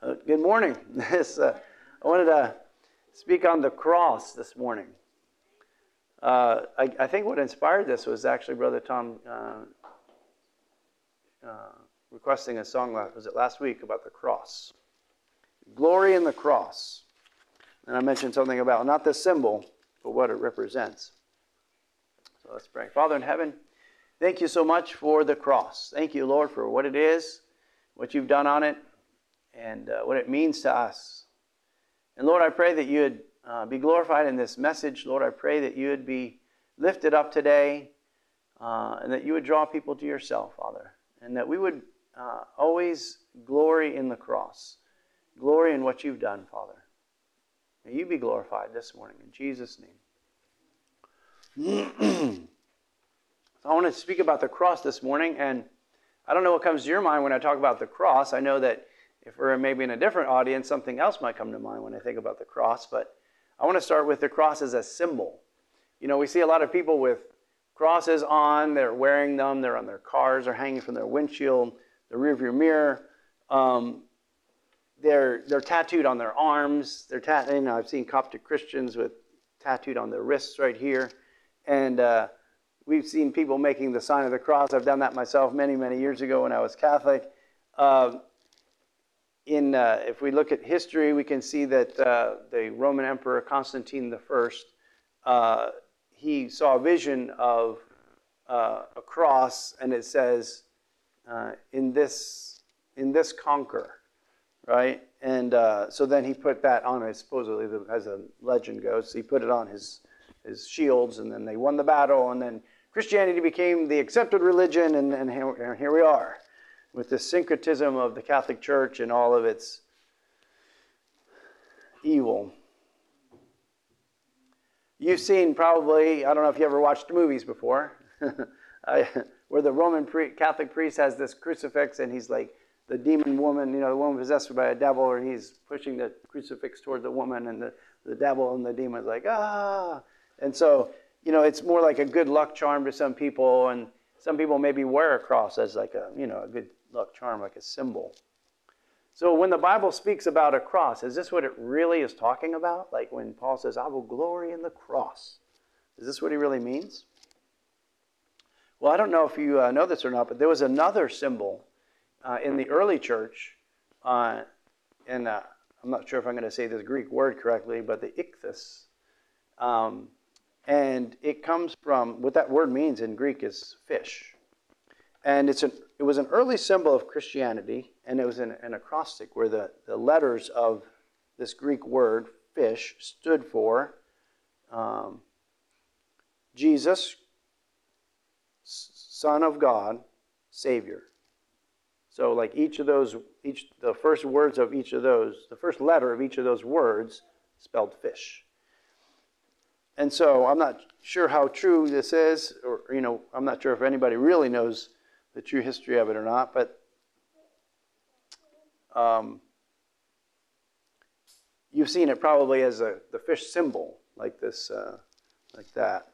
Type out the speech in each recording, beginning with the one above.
Good morning. I wanted to speak on the cross this morning. I think what inspired this was actually Brother Tom requesting a song, was it last week, about the cross. Glory in the cross. And I mentioned something about not the symbol, but what it represents. So let's pray. Father in heaven, thank you so much for the cross. Thank you, Lord, for what it is, what you've done on it, and what it means to us. And Lord, I pray that you would be glorified in this message. Lord, I pray that you would be lifted up today and that you would draw people to yourself, Father. And that we would always glory in the cross. Glory in what you've done, Father. May you be glorified this morning in Jesus' name. So I want to speak about the cross this morning, and I don't know what comes to your mind when I talk about the cross. I know that if we're maybe in a different audience, something else might come to mind when I think about the cross, but I want to start with the cross as a symbol. You know, we see a lot of people with crosses on, they're wearing them, they're on their cars, they're hanging from their windshield, the rearview mirror. They're tattooed on their arms. I've seen Coptic Christians with tattooed on their wrists right here. And we've seen people making the sign of the cross. I've done that myself many, many years ago when I was Catholic. If we look at history, we can see that the Roman Emperor Constantine I, he saw a vision of a cross, and it says, "In this conquer," right? And so then he put that on supposedly, as a legend goes, he put it on his shields, and then they won the battle, and then Christianity became the accepted religion, and here we are, with the syncretism of the Catholic Church and all of its evil. You've seen probably, I don't know if you ever watched movies before, where the Roman Catholic priest has this crucifix and he's like the demon woman, the woman possessed by a devil, or he's pushing the crucifix toward the woman, and the devil and the demon is like, ah. And so, it's more like a good luck charm to some people, and some people maybe wear a cross as like a good luck charm, like a symbol. So when the Bible speaks about a cross, is this what it really is talking about? Like when Paul says, I will glory in the cross. Is this what he really means? Well, I don't know if you know this or not, but there was another symbol in the early church, and I'm not sure if I'm going to say this Greek word correctly, but the ichthus. And it comes from, what that word means in Greek is fish. And it was an early symbol of Christianity, and it was an acrostic where the letters of this Greek word, fish, stood for Jesus, Son of God, Savior. So like the first words of each of those, the first letter of each of those words spelled fish. And so I'm not sure how true this is, or, I'm not sure if anybody really knows the true history of it or not, but you've seen it probably as the fish symbol, like this, like that.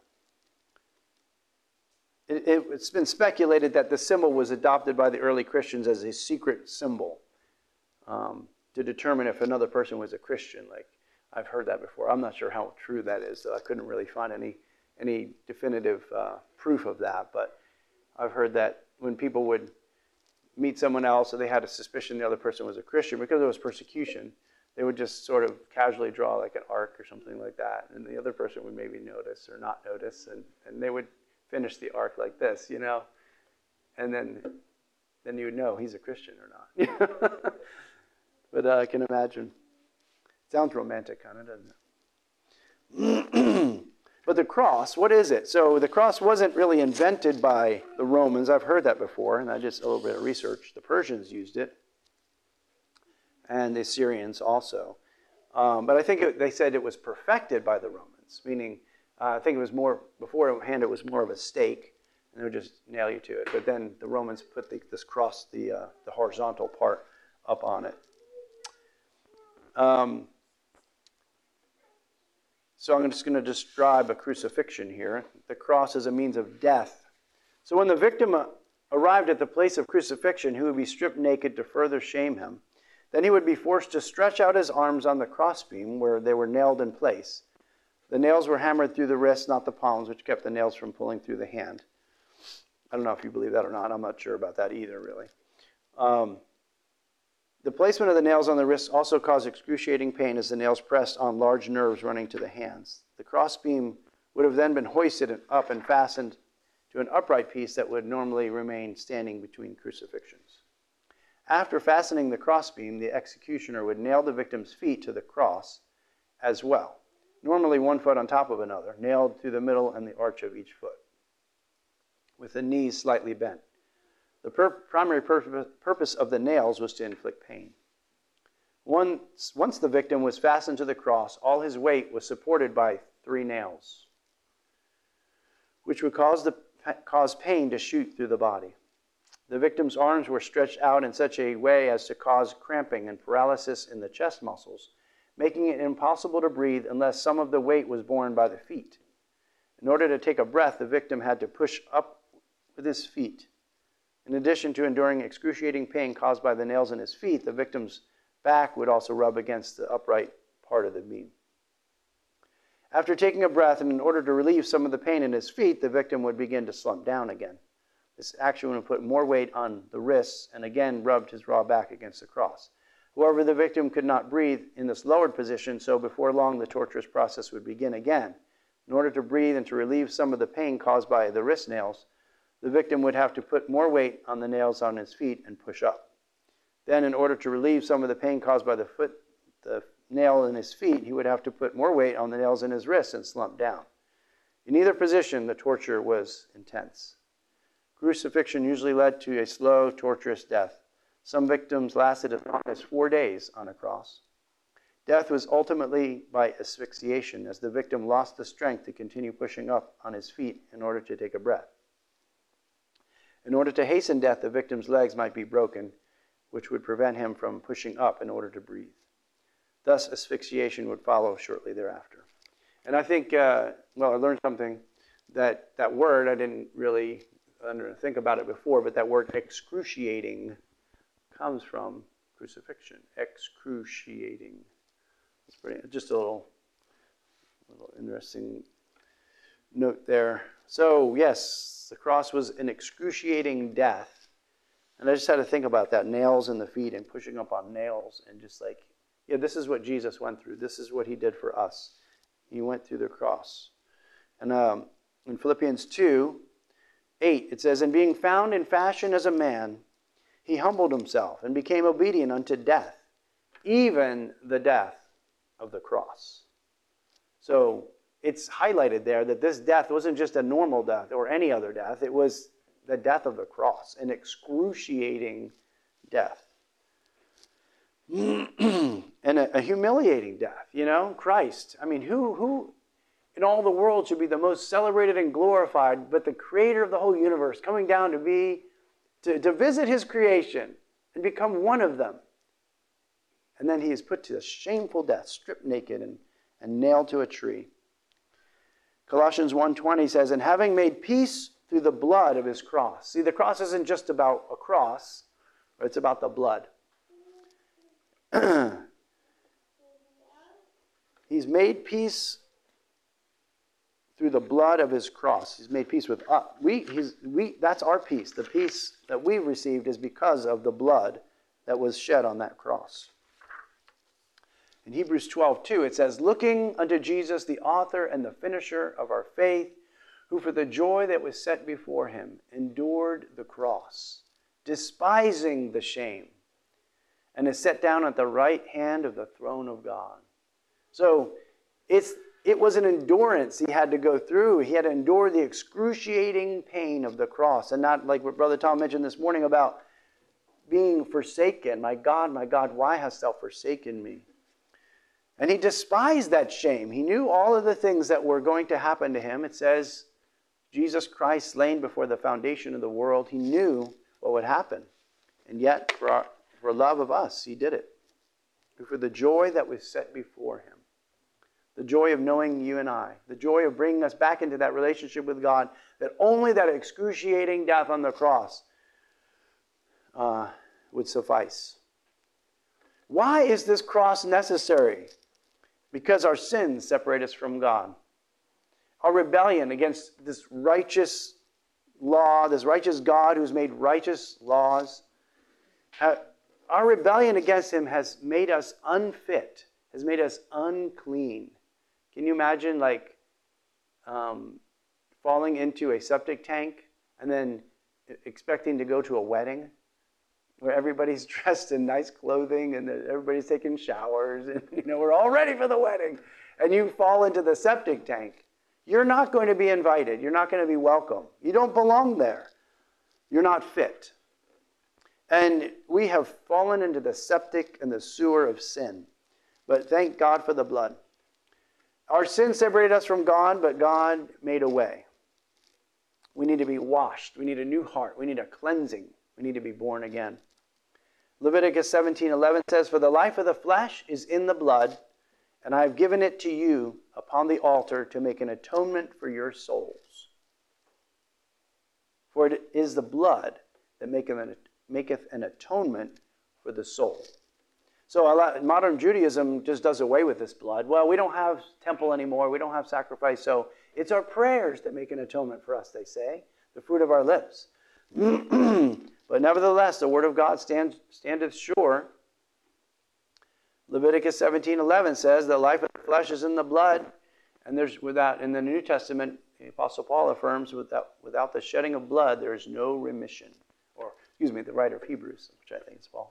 It's been speculated that the symbol was adopted by the early Christians as a secret symbol to determine if another person was a Christian. Like, I've heard that before. I'm not sure how true that is, so I couldn't really find any definitive proof of that. But I've heard that when people would meet someone else, or they had a suspicion the other person was a Christian, because it was persecution, they would just sort of casually draw like an arc or something like that, and the other person would maybe notice or not notice, and they would finish the arc like this, and then you would know he's a Christian or not. But I can imagine. Sounds romantic, kind of, doesn't it? But the cross, what is it? So the cross wasn't really invented by the Romans. I've heard that before, and I just a little bit of research. The Persians used it, and the Assyrians also. But I think they said it was perfected by the Romans, meaning I think it was more, beforehand it was more of a stake, and they would just nail you to it. But then the Romans put this cross, the horizontal part, up on it. So I'm just going to describe a crucifixion here. The cross is a means of death. So when the victim arrived at the place of crucifixion, he would be stripped naked to further shame him. Then he would be forced to stretch out his arms on the crossbeam where they were nailed in place. The nails were hammered through the wrists, not the palms, which kept the nails from pulling through the hand. I don't know if you believe that or not. I'm not sure about that either, really. The placement of the nails on the wrists also caused excruciating pain as the nails pressed on large nerves running to the hands. The crossbeam would have then been hoisted up and fastened to an upright piece that would normally remain standing between crucifixions. After fastening the crossbeam, the executioner would nail the victim's feet to the cross as well, normally one foot on top of another, nailed through the middle and the arch of each foot, with the knees slightly bent. The primary purpose of the nails was to inflict pain. Once the victim was fastened to the cross, all his weight was supported by 3 nails, which would cause pain to shoot through the body. The victim's arms were stretched out in such a way as to cause cramping and paralysis in the chest muscles, making it impossible to breathe unless some of the weight was borne by the feet. In order to take a breath, the victim had to push up with his feet. In addition to enduring excruciating pain caused by the nails in his feet, the victim's back would also rub against the upright part of the beam. After taking a breath, and in order to relieve some of the pain in his feet, the victim would begin to slump down again. This action would put more weight on the wrists and again rubbed his raw back against the cross. However, the victim could not breathe in this lowered position, so before long the torturous process would begin again. In order to breathe and to relieve some of the pain caused by the wrist nails, the victim would have to put more weight on the nails on his feet and push up. Then, in order to relieve some of the pain caused by the nail in his feet, he would have to put more weight on the nails in his wrists and slump down. In either position, the torture was intense. Crucifixion usually led to a slow, torturous death. Some victims lasted as long as 4 days on a cross. Death was ultimately by asphyxiation, as the victim lost the strength to continue pushing up on his feet in order to take a breath. In order to hasten death, the victim's legs might be broken, which would prevent him from pushing up in order to breathe. Thus, asphyxiation would follow shortly thereafter. And I think, I learned something, that word, I didn't really think about it before, but that word excruciating comes from crucifixion. Excruciating. It's just a little interesting note there. So, yes, the cross was an excruciating death. And I just had to think about that, nails in the feet and pushing up on nails and just like, yeah, this is what Jesus went through. This is what he did for us. He went through the cross. And in Philippians 2:8, it says, "And being found in fashion as a man, he humbled himself and became obedient unto death, even the death of the cross." So it's highlighted there that this death wasn't just a normal death or any other death. It was the death of the cross, an excruciating death. And a humiliating death, Christ. I mean, who in all the world should be the most celebrated and glorified, but the creator of the whole universe coming down to visit his creation and become one of them. And then he is put to a shameful death, stripped naked and nailed to a tree. Colossians 1:20 says, "And having made peace through the blood of his cross." See, the cross isn't just about a cross, but it's about the blood. He's made peace through the blood of his cross. He's made peace with us. That's our peace. The peace that we received is because of the blood that was shed on that cross. In Hebrews 12:2, it says, "Looking unto Jesus, the author and the finisher of our faith, who for the joy that was set before him endured the cross, despising the shame, and is set down at the right hand of the throne of God." So it was an endurance he had to go through. He had to endure the excruciating pain of the cross, and not like what Brother Tom mentioned this morning about being forsaken. My God, why hast thou forsaken me? And he despised that shame. He knew all of the things that were going to happen to him. It says, Jesus Christ slain before the foundation of the world. He knew what would happen. And yet, for love of us, he did it. For the joy that was set before him. The joy of knowing you and I. The joy of bringing us back into that relationship with God. That only that excruciating death on the cross would suffice. Why is this cross necessary? Because our sins separate us from God. Our rebellion against this righteous law, this righteous God who's made righteous laws, our rebellion against him has made us unfit, has made us unclean. Can you imagine falling into a septic tank and then expecting to go to a wedding where everybody's dressed in nice clothing and everybody's taking showers and we're all ready for the wedding, and you fall into the septic tank? You're not going to be invited. You're not going to be welcome. You don't belong there. You're not fit. And we have fallen into the septic and the sewer of sin. But thank God for the blood. Our sin separated us from God, but God made a way. We need to be washed. We need a new heart. We need a cleansing. We need to be born again. Leviticus 17:11 says, "For the life of the flesh is in the blood, and I have given it to you upon the altar to make an atonement for your souls. For it is the blood that maketh an atonement for the soul." So modern Judaism just does away with this blood. Well, we don't have temple anymore. We don't have sacrifice. So it's our prayers that make an atonement for us, they say. The fruit of our lips. But nevertheless, the word of God standeth sure. Leviticus 17:11 says the life of the flesh is in the blood. And in the New Testament, the Apostle Paul affirms without the shedding of blood, there is no remission. Or, the writer of Hebrews, which I think is Paul.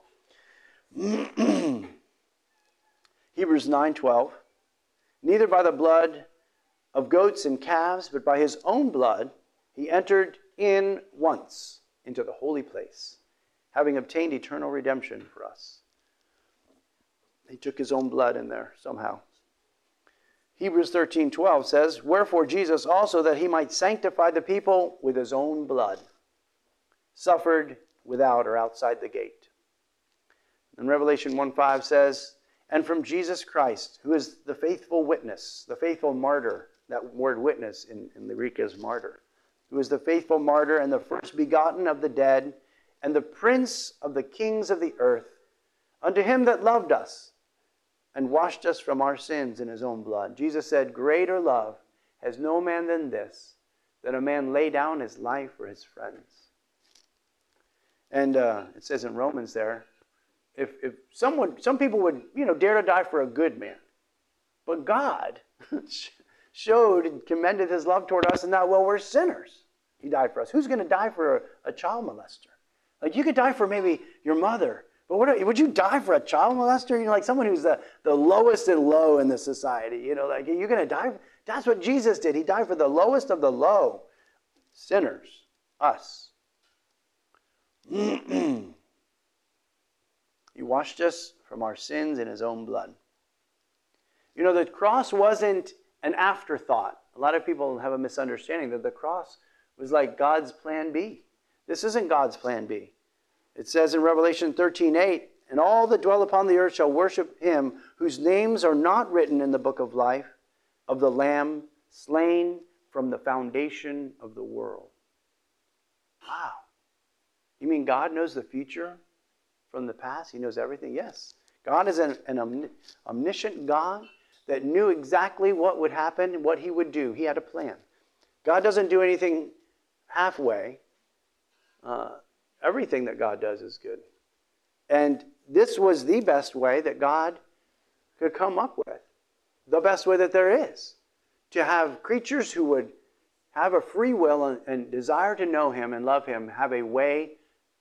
Hebrews 9:12. "Neither by the blood of goats and calves, but by his own blood, he entered in once into the holy place, having obtained eternal redemption for us." He took his own blood in there somehow. Hebrews 13:12 says, "Wherefore Jesus also, that he might sanctify the people with his own blood, suffered without or outside the gate." And Revelation 1:5 says, "And from Jesus Christ, who is the faithful witness," the faithful martyr, that word witness in the Greek is martyr, "who is the faithful martyr and the first begotten of the dead, and the prince of the kings of the earth, unto him that loved us and washed us from our sins in his own blood." Jesus said, "Greater love has no man than this, that a man lay down his life for his friends." And it says in Romans there, if some people would, dare to die for a good man. But God showed and commended his love toward us in that, we're sinners. He died for us. Who's going to die for a child molester? You could die for maybe your mother, but would you die for a child molester? Someone who's the lowest and low in the society. You're going to die? That's what Jesus did. He died for the lowest of the low. Sinners. Us. He washed us from our sins in his own blood. The cross wasn't an afterthought. A lot of people have a misunderstanding that the cross was like God's plan B. This isn't God's plan B. It says in Revelation 13:8, "And all that dwell upon the earth shall worship him, whose names are not written in the book of life of the Lamb slain from the foundation of the world." Wow. You mean God knows the future from the past? He knows everything? Yes. God is an omniscient God that knew exactly what would happen and what he would do. He had a plan. God doesn't do anything halfway. Everything that God does is good. And this was the best way that God could come up with. The best way that there is. To have creatures who would have a free will and desire to know him and love him, have a way,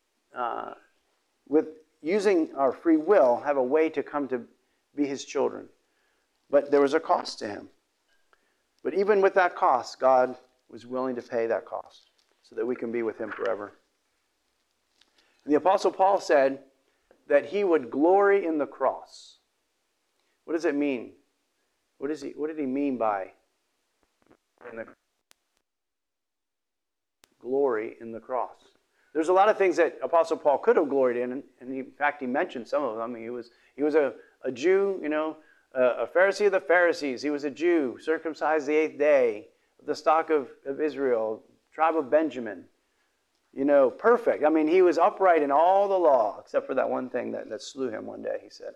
with using our free will, have a way to come to be his children. But there was a cost to him. But even with that cost, God was willing to pay that cost so that we can be with him forever. And the Apostle Paul said that he would glory in the cross. What does it mean? What did he mean by glory in the cross? There's a lot of things that Apostle Paul could have gloried in, and in fact he mentioned some of them. He was a Jew, a Pharisee of the Pharisees. He was a Jew, circumcised the 8th day, of the stock of Israel, tribe of Benjamin. perfect. I mean, he was upright in all the law, except for that one thing that slew him one day, he said.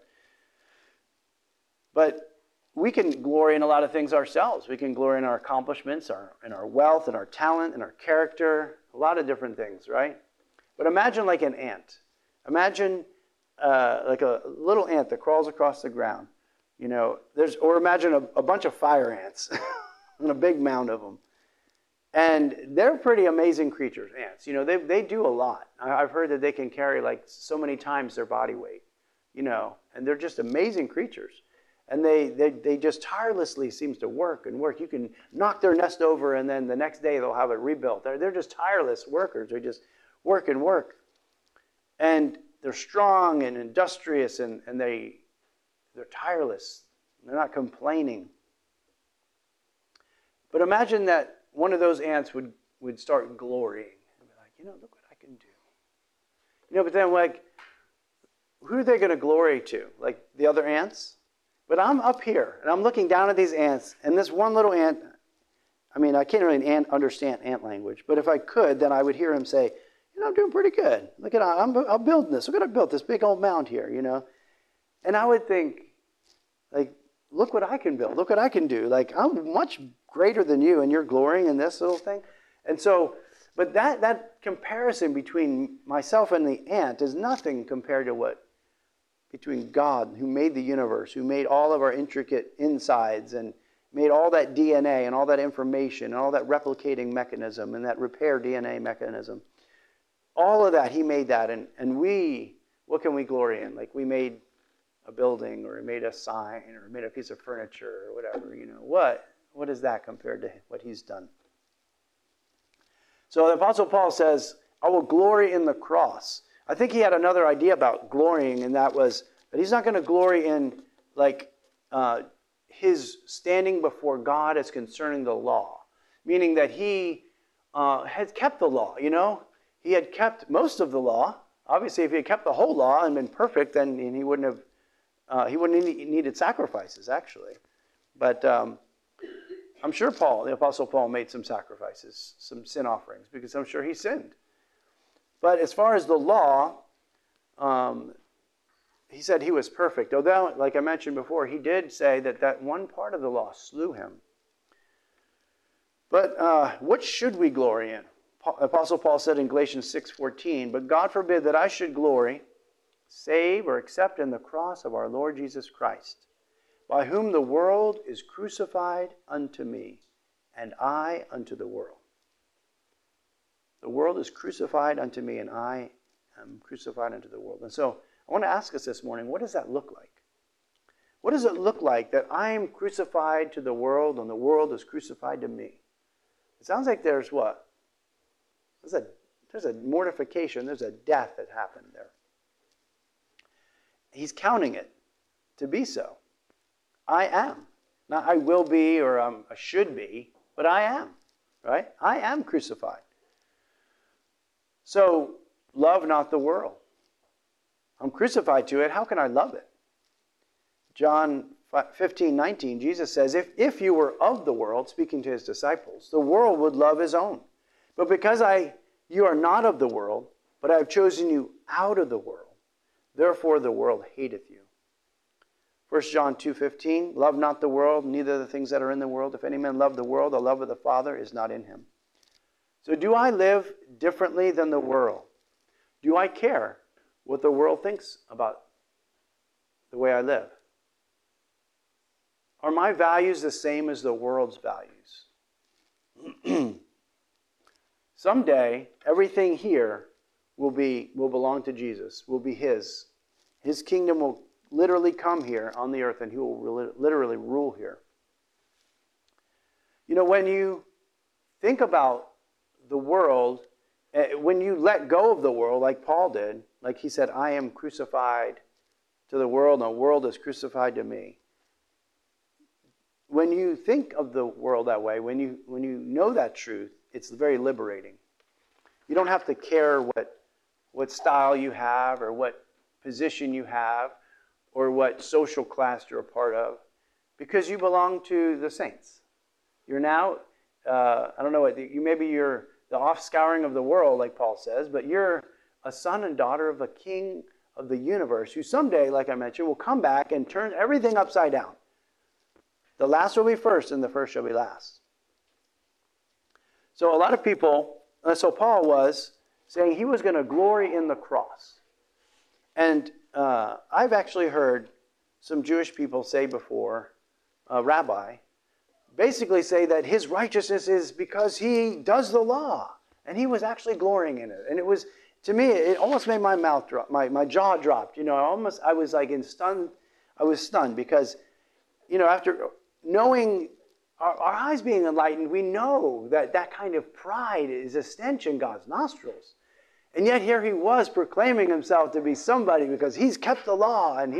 But we can glory in a lot of things ourselves. We can glory in our accomplishments, in our wealth, in our talent, in our character, a lot of different things, right? But imagine like an ant. Imagine like a little ant that crawls across the ground. Or imagine a bunch of fire ants and a big mound of them. And they're pretty amazing creatures, ants. They do a lot. I've heard that they can carry like so many times their body weight, and they're just amazing creatures. And they just tirelessly seems to work and work. You can knock their nest over and then the next day they'll have it rebuilt. They're just tireless workers. They just work and work. And they're strong and industrious and they're tireless. They're not complaining. But imagine that one of those ants would start glorying and be like, look what I can do. But then like, who are they going to glory to? Like the other ants? But I'm up here, and I'm looking down at these ants, and this one little ant, I can't really understand ant language, but if I could, then I would hear him say, I'm doing pretty good. Look at, I'm building this. Look what I built, this big old mound here, And I would think, like, look what I can build. Look what I can do. Like, I'm much greater than you, and you're glorying in this little thing. And so, but that comparison between myself and the ant is nothing compared to between God, who made the universe, who made all of our intricate insides and made all that DNA and all that information and all that replicating mechanism and that repair DNA mechanism. All of that, he made that. And we, what can we glory in? Like we made a building or we made a sign or made a piece of furniture or whatever, What is that compared to what he's done? So the Apostle Paul says, I will glory in the cross. I think he had another idea about glorying, and that was that he's not going to glory in like his standing before God as concerning the law, meaning that he had kept the law. He had kept most of the law. Obviously, if he had kept the whole law and been perfect, then he wouldn't have needed sacrifices actually. But I'm sure the Apostle Paul, made some sacrifices, some sin offerings, because I'm sure he sinned. But as far as the law, he said he was perfect. Although, like I mentioned before, he did say that one part of the law slew him. But what should we glory in? Apostle Paul said in Galatians 6:14, but God forbid that I should glory, save or except in the cross of our Lord Jesus Christ, by whom the world is crucified unto me, and I unto the world. The world is crucified unto me, and I am crucified unto the world. And so I want to ask us this morning, what does that look like? What does it look like that I am crucified to the world and the world is crucified to me? It sounds like there's what? There's a mortification, there's a death that happened there. He's counting it to be so. I am. Not I will be or I should be, but I am, right? I am crucified. So, love not the world. I'm crucified to it. How can I love it? John 15:19, Jesus says, if you were of the world, speaking to his disciples, the world would love his own. But because you are not of the world, but I have chosen you out of the world, therefore the world hateth you. 1 John 2:15, love not the world, neither the things that are in the world. If any man love the world, the love of the Father is not in him. So do I live differently than the world? Do I care what the world thinks about the way I live? Are my values the same as the world's values? Someday, everything here will belong to Jesus, will be his. His kingdom will literally come here on the earth, and he will literally rule here. When you think about the world, when you let go of the world, like Paul did, like he said, I am crucified to the world, and the world is crucified to me. When you think of the world that way, when you know that truth, it's very liberating. You don't have to care what style you have or what position you have or what social class you're a part of, because you belong to the saints. You're now, I don't know, maybe you're the offscouring of the world, like Paul says, but you're a son and daughter of a king of the universe who someday, like I mentioned, will come back and turn everything upside down. The last will be first and the first shall be last. So a lot of people, so Paul was saying he was going to glory in the cross. And I've actually heard some Jewish people say before, a rabbi, basically say that his righteousness is because he does the law. And he was actually glorying in it. And it was, to me, it almost made my mouth drop, my jaw dropped. You know, I was like I was stunned because, you know, after knowing, our eyes being enlightened, we know that that kind of pride is a stench in God's nostrils. And yet here he was proclaiming himself to be somebody because he's kept the law and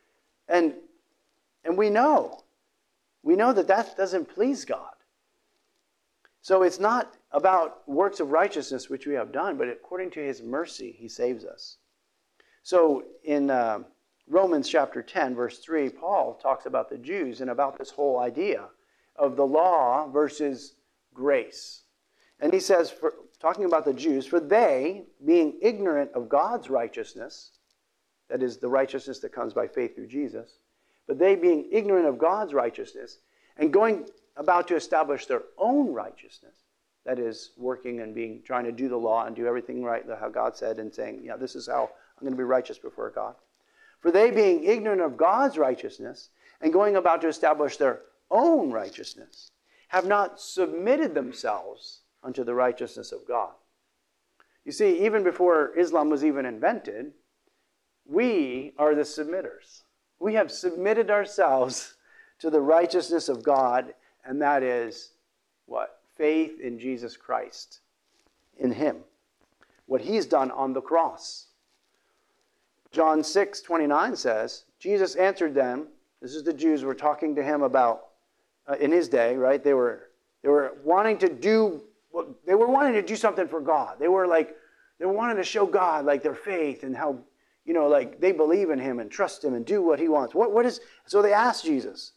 we know that that doesn't please God. So it's not about works of righteousness which we have done, but according to his mercy, he saves us. So in Romans chapter 10, verse 3, Paul talks about the Jews and about this whole idea of the law versus grace. And he says, talking about the Jews, for they, being ignorant of God's righteousness, that is the righteousness that comes by faith through Jesus, but they being ignorant of God's righteousness and going about to establish their own righteousness, that is working and trying to do the law and do everything right, how God said, and saying, yeah, this is how I'm going to be righteous before God. For they being ignorant of God's righteousness and going about to establish their own righteousness, have not submitted themselves unto the righteousness of God. You see, even before Islam was even invented, we are the submitters. We have submitted ourselves to the righteousness of God, and that is what? Faith in Jesus Christ, in him. What he's done on the cross. John 6:29 says, Jesus answered them, this is the Jews were talking to him about, in his day, right? They were wanting to do something for God. They were wanting to show God like their faith and how, you know, like they believe in him and trust him and do what he wants. So they asked Jesus,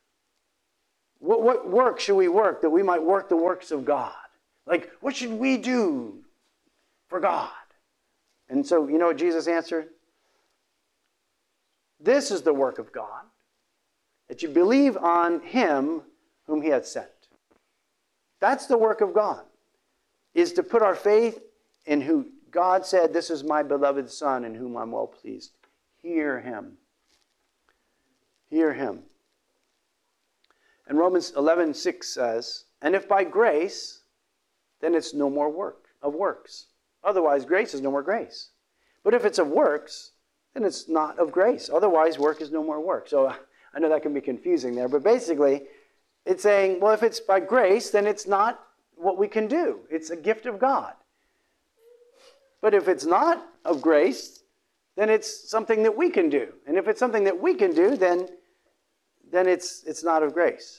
what work should we work that we might work the works of God? Like, what should we do for God? And so, you know what Jesus answered? This is the work of God, that you believe on him whom he hath sent. That's the work of God, is to put our faith in who God said, this is my beloved Son in whom I'm well pleased. Hear him. Hear him. And Romans 11:6 says, and if by grace, then it's no more work of works. Otherwise, grace is no more grace. But if it's of works, then it's not of grace. Otherwise, work is no more work. So I know that can be confusing there, but basically, it's saying, well, if it's by grace, then it's not what we can do. It's a gift of God. But if it's not of grace, then it's something that we can do. And if it's something that we can do, then it's not of grace.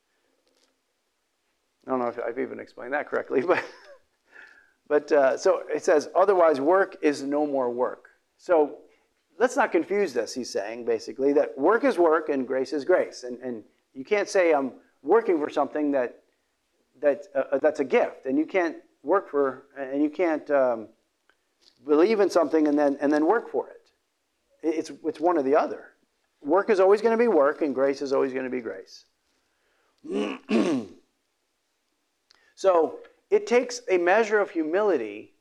I don't know if I've even explained that correctly, but so it says, otherwise work is no more work. So let's not confuse this, he's saying, basically, that work is work and grace is grace. And you can't say I'm working for something that's a gift, and you can't work for, and you can't believe in something and then work for it. It's one or the other. Work is always going to be work, and grace is always going to be grace. So it takes a measure of humility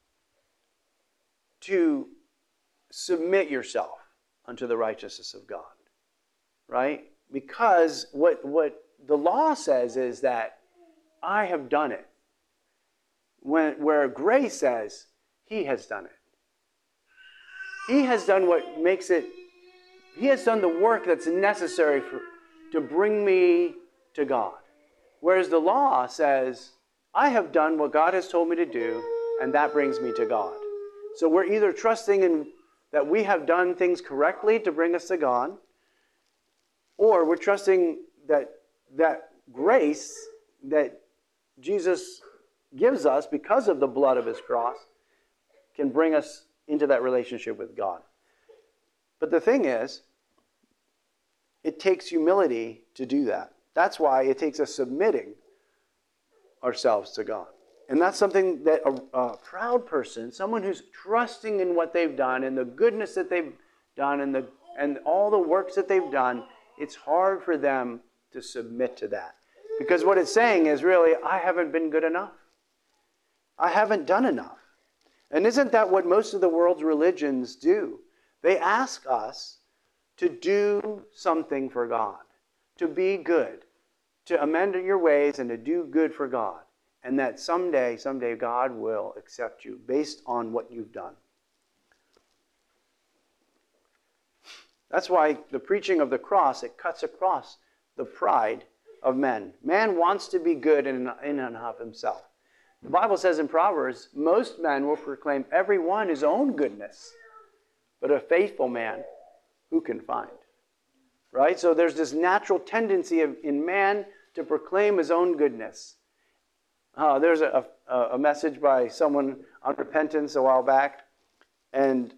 to submit yourself unto the righteousness of God, right? Because what the law says is that I have done it. Where grace says he has done it. He has done what makes it, he has done the work that's necessary to bring me to God. Whereas the law says, I have done what God has told me to do, and that brings me to God. So we're either trusting in that we have done things correctly to bring us to God, or we're trusting that grace that Jesus gives us because of the blood of his cross can bring us into that relationship with God. But the thing is, it takes humility to do that. That's why it takes us submitting ourselves to God. And that's something that a proud person, someone who's trusting in what they've done and the goodness that they've done and all the works that they've done, it's hard for them to submit to that. Because what it's saying is really, I haven't been good enough. I haven't done enough. And isn't that what most of the world's religions do? They ask us to do something for God, to be good, to amend your ways and to do good for God. And that someday God will accept you based on what you've done. That's why the preaching of the cross, it cuts across the pride of men. Man wants to be good in and of himself. The Bible says in Proverbs, most men will proclaim every one his own goodness, but a faithful man who can find? Right? So there's this natural tendency in man to proclaim his own goodness. There's a message by someone on repentance a while back, and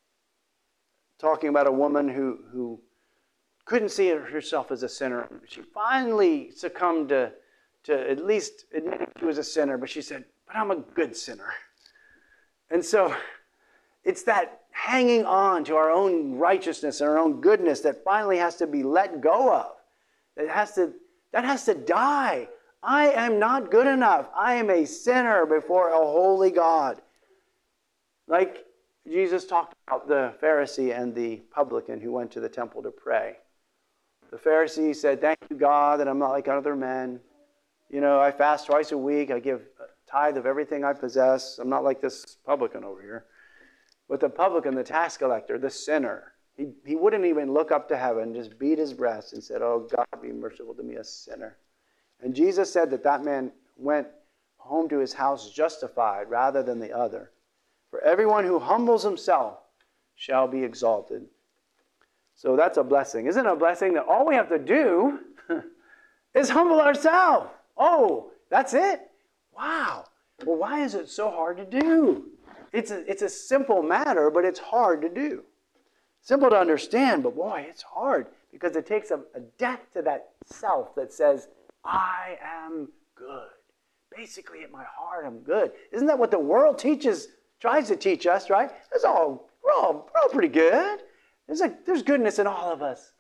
talking about a woman who couldn't see herself as a sinner. She finally succumbed to at least admitting she was a sinner, but she said, but I'm a good sinner. And so it's that hanging on to our own righteousness and our own goodness that finally has to be let go of. That has to die. I am not good enough. I am a sinner before a holy God. Like Jesus talked about the Pharisee and the publican who went to the temple to pray. The Pharisee said, thank you, God, that I'm not like other men. I fast twice a week. I give a tithe of everything I possess. I'm not like this publican over here. But the publican, the tax collector, the sinner, he wouldn't even look up to heaven, just beat his breast and said, oh, God, be merciful to me, a sinner. And Jesus said that man went home to his house justified rather than the other. For everyone who humbles himself shall be exalted. So that's a blessing. Isn't it a blessing that all we have to do is humble ourselves? Oh, that's it? Wow. Well, why is it so hard to do? It's a simple matter, but it's hard to do. Simple to understand, but boy, it's hard because it takes a death to that self that says, I am good. Basically, at my heart, I'm good. Isn't that what the world tries to teach us, right? We're all pretty good. There's goodness in all of us.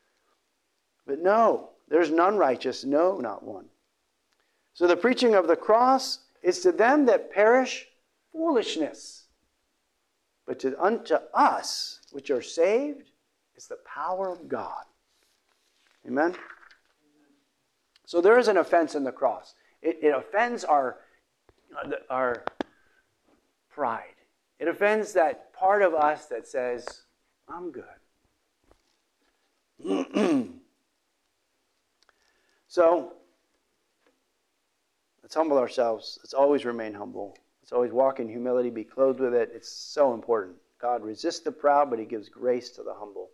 But no, there's none righteous, no, not one. So the preaching of the cross is to them that perish foolishness. But unto us, which are saved, is the power of God. Amen? So there is an offense in the cross. It offends our pride. It offends that part of us that says, I'm good. So, let's humble ourselves. Let's always remain humble. Let's always walk in humility, be clothed with it. It's so important. God resists the proud, but he gives grace to the humble.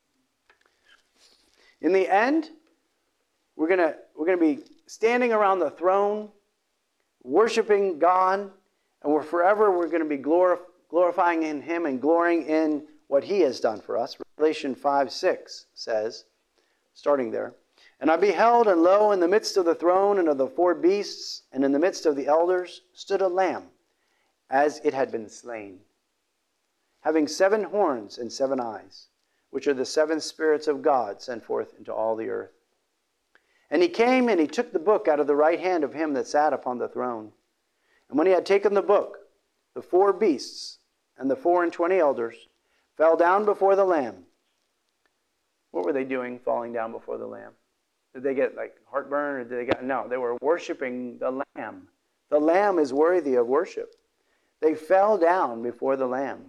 In the end, we're gonna be standing around the throne, worshiping God, and we're going to be glorifying in him and glorying in what he has done for us. Revelation 5:6 says, starting there, and I beheld, and lo, in the midst of the throne and of the four beasts, and in the midst of the elders, stood a lamb, as it had been slain, having 7 horns and 7 eyes, which are the 7 spirits of God sent forth into all the earth. And he came and he took the book out of the right hand of him that sat upon the throne. And when he had taken the book, the 4 beasts and the 24 elders fell down before the Lamb. What were they doing falling down before the Lamb? Did they get heartburn or did they get... No, they were worshiping the Lamb. The Lamb is worthy of worship. They fell down before the Lamb.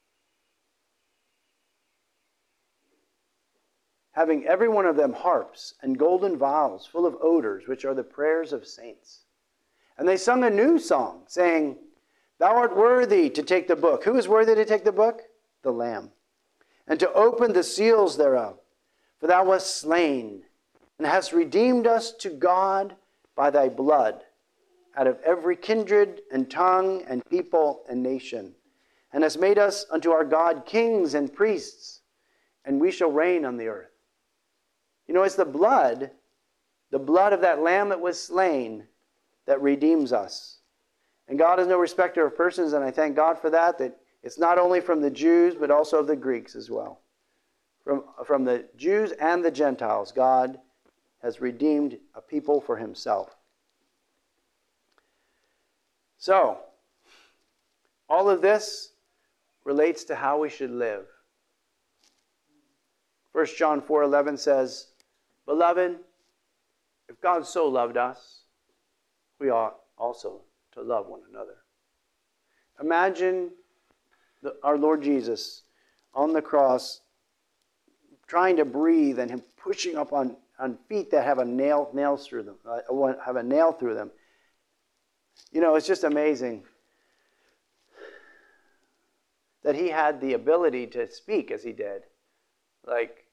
Having every one of them harps and golden vials full of odors, which are the prayers of saints. And they sung a new song, saying, Thou art worthy to take the book. Who is worthy to take the book? The Lamb. And to open the seals thereof. For thou wast slain, and hast redeemed us to God by thy blood, out of every kindred and tongue and people and nation, and hast made us unto our God kings and priests, and we shall reign on the earth. It's the blood of that Lamb that was slain, that redeems us. And God is no respecter of persons, and I thank God for that it's not only from the Jews, but also of the Greeks as well. From the Jews and the Gentiles, God has redeemed a people for himself. So, all of this relates to how we should live. 1 John 4:11 says, Beloved, if God so loved us, we ought also to love one another. Imagine our Lord Jesus on the cross trying to breathe and him pushing up on feet that have a nail through them, have a nail through them. It's just amazing that he had the ability to speak as he did. Like,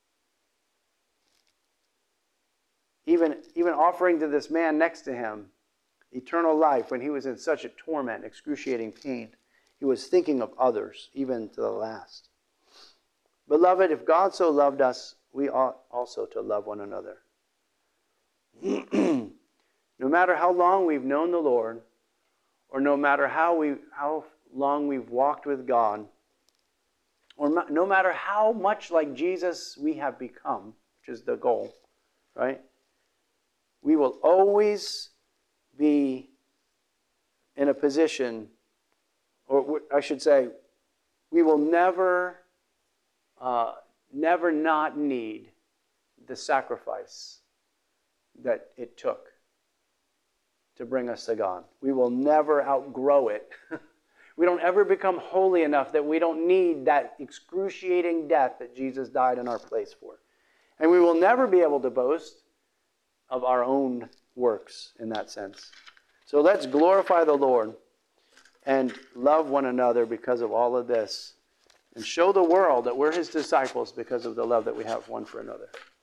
even offering to this man next to him eternal life when he was in such a torment, excruciating pain. He was thinking of others, even to the last. Beloved, if God so loved us, we ought also to love one another. No matter how long we've known the Lord, or no matter how long we've walked with God, or no matter how much like Jesus we have become, which is the goal, right? We will always be in a position, or I should say, we will never not need the sacrifice that it took to bring us to God. We will never outgrow it. We don't ever become holy enough that we don't need that excruciating death that Jesus died in our place for. And we will never be able to boast of our own works in that sense. So let's glorify the Lord and love one another because of all of this, and show the world that we're his disciples because of the love that we have one for another.